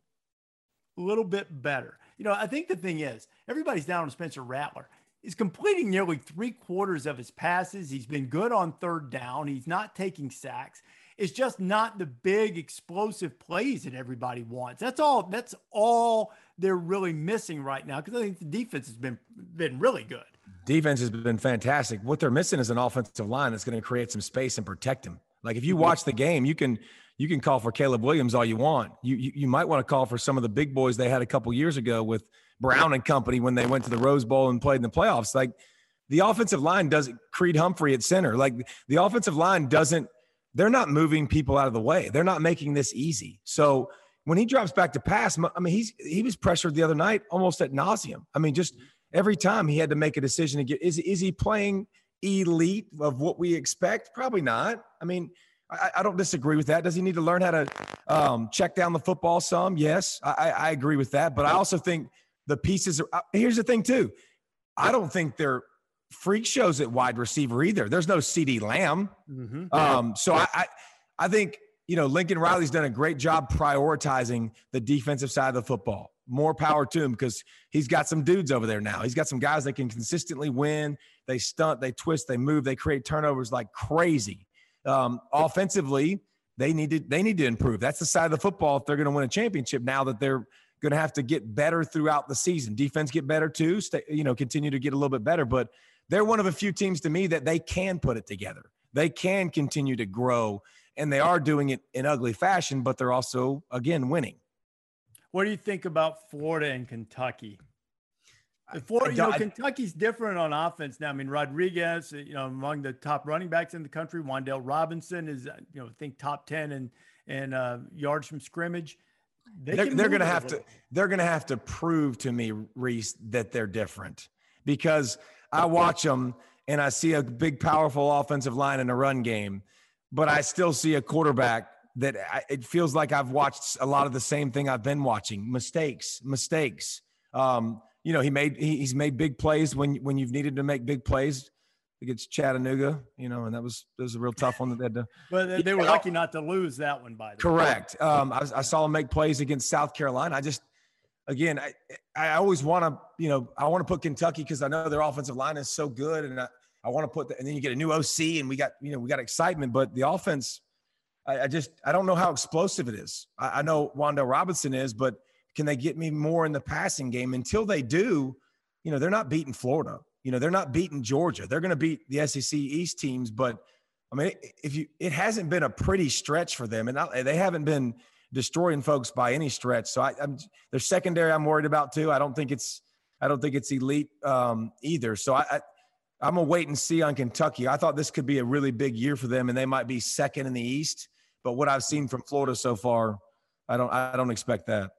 a little bit better. You know, I think the thing is, everybody's down on Spencer Rattler. He's completing nearly three quarters of his passes. He's been good on third down. He's not taking sacks. It's just not the big explosive plays that everybody wants. That's all. That's all they're really missing right now, because I think the defense has been been really good. Defense has been fantastic. What they're missing is an offensive line that's going to create some space and protect him. Like, if you watch the game, you can you can call for Caleb Williams all you want. You you, you might want to call for some of the big boys they had a couple years ago with Brown and company when they went to the Rose Bowl and played in the playoffs. Like, the offensive line doesn't – Creed Humphrey at center. Like, the offensive line doesn't – they're not moving people out of the way. They're not making this easy. So when he drops back to pass, I mean, he's he was pressured the other night almost at nauseum. I mean, just every time he had to make a decision to get – is is he playing elite of what we expect? Probably not. I mean, I, I don't disagree with that. Does he need to learn how to um, check down the football some? Yes, I, I agree with that. But I also think – the pieces are – here's the thing, too. I don't think they're freak shows at wide receiver either. There's no CeeDee Lamb. Mm-hmm. Um, so I, I I think, you know, Lincoln Riley's done a great job prioritizing the defensive side of the football. More power to him, because he's got some dudes over there now. He's got some guys that can consistently win. They stunt, they twist, they move, they create turnovers like crazy. Um, offensively, they need to they need to improve. That's the side of the football if they're going to win a championship, now that they're – going to have to get better throughout the season. Defense get better too, stay, you know, continue to get a little bit better, but they're one of a few teams to me that they can put it together. They can continue to grow, and they are doing it in ugly fashion, but they're also, again, winning. What do you think about Florida and Kentucky? Florida, you know, Kentucky's different on offense now. I mean, Rodriguez, you know, among the top running backs in the country. Wan'Dale Robinson is, you know, I think top ten in, in uh, yards from scrimmage. They they're they're going to have to they're going to have to prove to me, Reese, that they're different, because I watch them and I see a big, powerful offensive line in a run game, but I still see a quarterback that I, it feels like I've watched a lot of the same thing I've been watching. Mistakes, mistakes. Um, you know, he made he, he's made big plays when when you've needed to make big plays against Chattanooga, you know, and that was that was a real tough one that they had to. But they, they were lucky not to lose that one, by the correct. way. Correct. Um, I, I saw him make plays against South Carolina. I just, again, I I always want to, you know, I want to put Kentucky because I know their offensive line is so good, and I, I want to put the, and then you get a new O C, and we got, you know, we got excitement, but the offense, I, I just I don't know how explosive it is. I, I know Wan'Dale Robinson is, but can they get me more in the passing game? Until they do, you know, they're not beating Florida. You know, they're not beating Georgia. They're going to beat the S E C East teams. But, I mean, if you, it hasn't been a pretty stretch for them. And I, they haven't been destroying folks by any stretch. So I, I'm, their secondary I'm worried about too. I don't think it's I don't think it's elite um, either. So I, I, I'm going to wait and see on Kentucky. I thought this could be a really big year for them, and they might be second in the East. But what I've seen from Florida so far, I don't I don't expect that.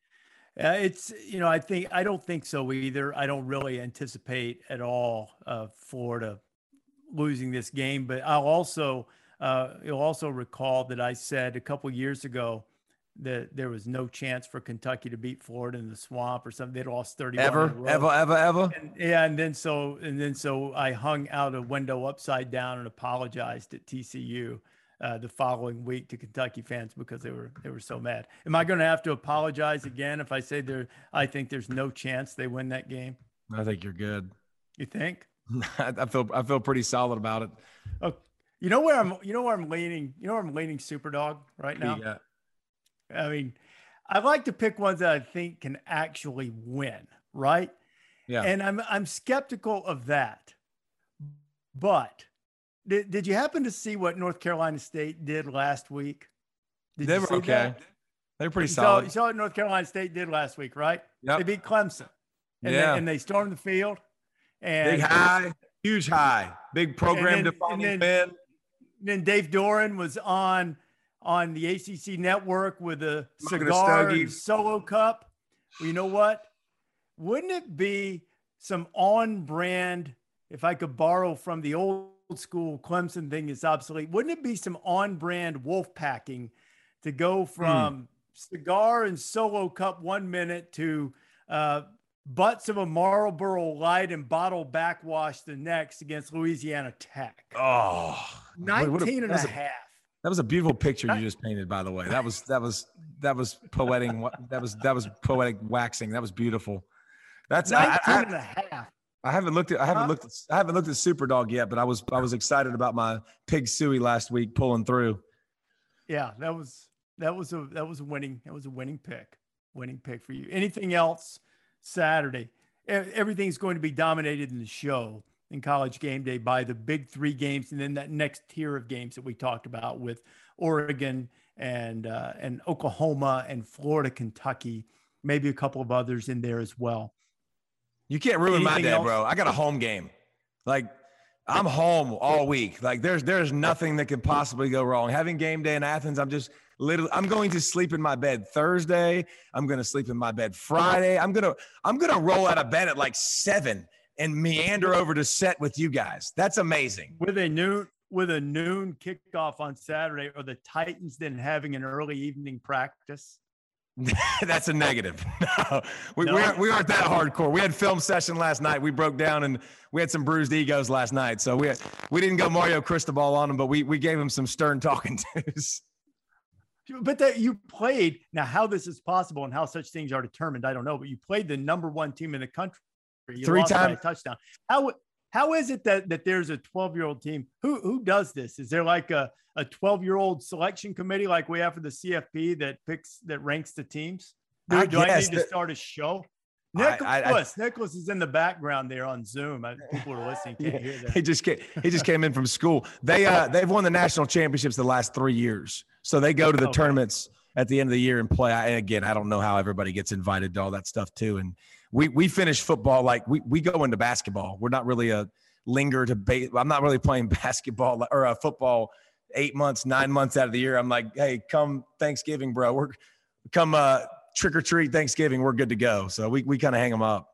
Uh, it's, you know, I think, I don't think so either. I don't really anticipate at all uh, Florida losing this game, but I'll also, uh, you'll also recall that I said a couple years ago that there was no chance for Kentucky to beat Florida in the Swamp or something. They'd lost thirty-one ever, ever, ever, ever. And, yeah. And then so, and then so I hung out a window upside down and apologized at T C U uh, the following week to Kentucky fans because they were they were so mad. Am I going to have to apologize again if I say there? I think there's no chance they win that game? I think you're good. You think? I feel I feel pretty solid about it. Oh, you know where I'm. You know where I'm leaning. You know where I'm leaning. Superdog right now. Yeah. I mean, I like to pick ones that I think can actually win. Right. Yeah. And I'm I'm skeptical of that. But did, did you happen to see what North Carolina State did last week? Did they you were see okay. That? They were pretty you solid. Saw, you saw what North Carolina State did last week, right? Yep. They beat Clemson. And, yeah. they, and they stormed the field. And big high, huge high, big program and then, defining and win. then, then Dave Doran was on on the A C C network with a cigar and solo cup. Well, you know what? Wouldn't it be some on-brand, if I could borrow from the old school Clemson thing is obsolete, wouldn't it be some on-brand wolf packing to go from mm. cigar and solo cup one minute to uh, butts of a Marlboro Light and bottle backwash the next against Louisiana Tech? Oh, nineteen what a, and a, a half. That was a beautiful picture you just painted, by the way. That was, that was, that was poetic. That was, that was poetic waxing. That was beautiful. That's nineteen I, I, and a half. I haven't looked at I haven't looked at I haven't looked at Superdog yet, but I was I was excited about my pig suey last week pulling through. Yeah, that was that was a that was a winning that was a winning pick. Winning pick for you. Anything else Saturday? Everything's going to be dominated in the show in College Game Day by the big three games, and then that next tier of games that we talked about with Oregon and uh, and Oklahoma and Florida, Kentucky, maybe a couple of others in there as well. You can't ruin Anything my day, else? bro. I got a home game. Like, I'm home all week. Like, there's there's nothing that could possibly go wrong. Having game day in Athens, I'm just literally I'm going to sleep in my bed Thursday. I'm going to sleep in my bed Friday. I'm gonna I'm gonna roll out of bed at like seven and meander over to set with you guys. That's amazing. With a noon with a noon kickoff on Saturday, or the Titans then having an early evening practice? That's a negative. No, we, No. we, aren't, we aren't that hardcore. We had film session last night. We broke down and we had some bruised egos last night. So we we didn't go Mario Cristobal on him, but we we gave him some stern talking tos. But that you played, now how this is possible and how such things are determined, I don't know. But you played the number one team in the country. You Three lost by a times. touchdown. How how is it that that there's a twelve-year-old team? Who who does this? Is there like a a twelve-year-old selection committee like we have for the C F P that picks, that ranks the teams? Do I I, do I guess need to that- start a show? I- Nicholas, I- I- Nicholas is in the background there on Zoom. I, people are listening, can't hear that. He just came, he just came in from school. They uh they've won the national championships the last three years. So they go to the Okay. tournaments at the end of the year and play. I, and again, I don't know how everybody gets invited to all that stuff too. And we we finish football like we we go into basketball. We're not really a linger to bait. I'm not really playing basketball or a football eight months, nine months out of the year. I'm like, hey, come Thanksgiving, bro. We're come uh, trick or treat Thanksgiving. We're good to go. So we we kind of hang them up.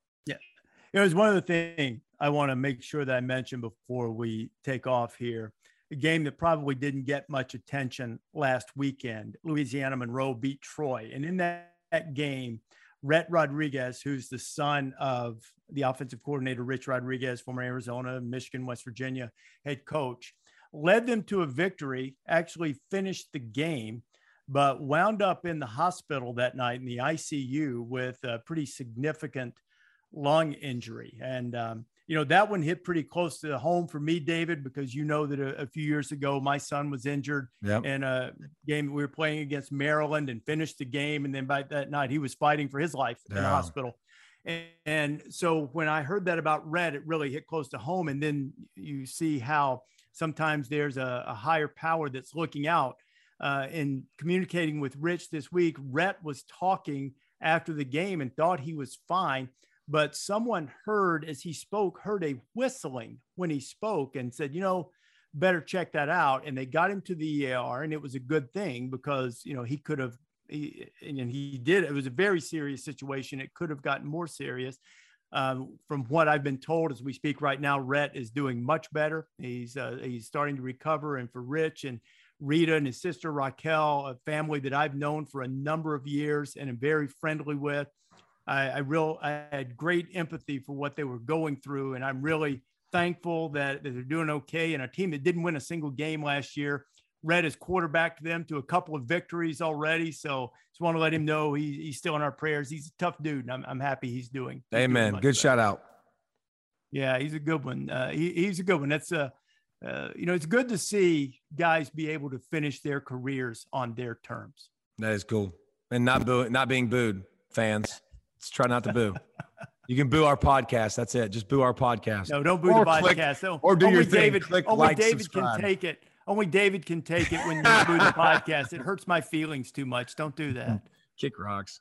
It was one of the things I want to make sure that I mention before we take off here. A game that probably didn't get much attention last weekend. Louisiana Monroe beat Troy. And in that, that game, Rhett Rodriguez, who's the son of the offensive coordinator, Rich Rodriguez, former Arizona, Michigan, West Virginia head coach, led them to a victory, actually finished the game, but wound up in the hospital that night in the I C U with a pretty significant lung injury. And, um, you know, that one hit pretty close to home for me, David, because you know that a, a few years ago, my son was injured Yep. in a game we were playing against Maryland and finished the game. And then by that night, he was fighting for his life in the Yeah. hospital. And, and so when I heard that about Red, it really hit close to home. And then you see how sometimes there's a, a higher power that's looking out. Uh, in communicating with Rich this week, Rhett was talking after the game and thought he was fine. But someone heard, as he spoke, heard a whistling when he spoke and said, you know, better check that out. And they got him to the E R, and it was a good thing because, you know, he could have, he, and he did. It was a very serious situation. It could have gotten more serious. Um, from what I've been told as we speak right now, Rhett is doing much better. He's uh, he's starting to recover. And for Rich and Rita and his sister Raquel, a family that I've known for a number of years and am very friendly with, I, I real I had great empathy for what they were going through, and I'm really thankful that, that they're doing okay. And a team that didn't win a single game last year Red has quarterbacked them to a couple of victories already. So just want to let him know he, he's still in our prayers. He's a tough dude, and I'm, I'm happy he's doing. He's Amen. doing Good better. shout out. Yeah, he's a good one. Uh, he, he's a good one. That's uh, uh, you know, it's good to see guys be able to finish their careers on their terms. That is cool. And not boo, not being booed, fans. Let's try not to boo. You can boo our podcast. That's it. Just boo our podcast. No, don't boo or the click, podcast. No, or do only your thing. David, Click, only like, David subscribe. can take it. Only David can take it when you boo the podcast. It hurts my feelings too much. Don't do that. Kick rocks.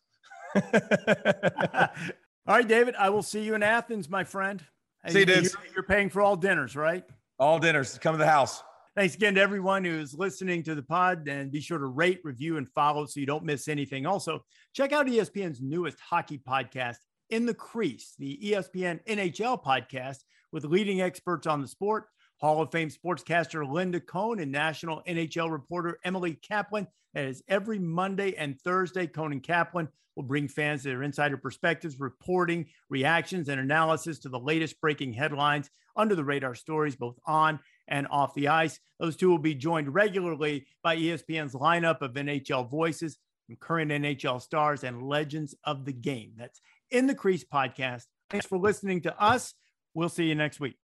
All right, David, I will see you in Athens, my friend. See you, dudes. You're, you're paying for all dinners, right? All dinners. Come to the house. Thanks again to everyone who's listening to the pod, and be sure to rate, review, and follow so you don't miss anything. Also, check out E S P N's newest hockey podcast, In the Crease, the E S P N N H L podcast with leading experts on the sport, Hall of Fame sportscaster Linda Cohn and national N H L reporter Emily Kaplan. That is every Monday and Thursday. Cohn and Kaplan will bring fans their insider perspectives, reporting, reactions, and analysis to the latest breaking headlines, under the radar stories, both on and off the ice. Those two will be joined regularly by E S P N's lineup of N H L voices, from current N H L stars and legends of the game. That's In the Crease podcast. Thanks for listening to us. We'll see you next week.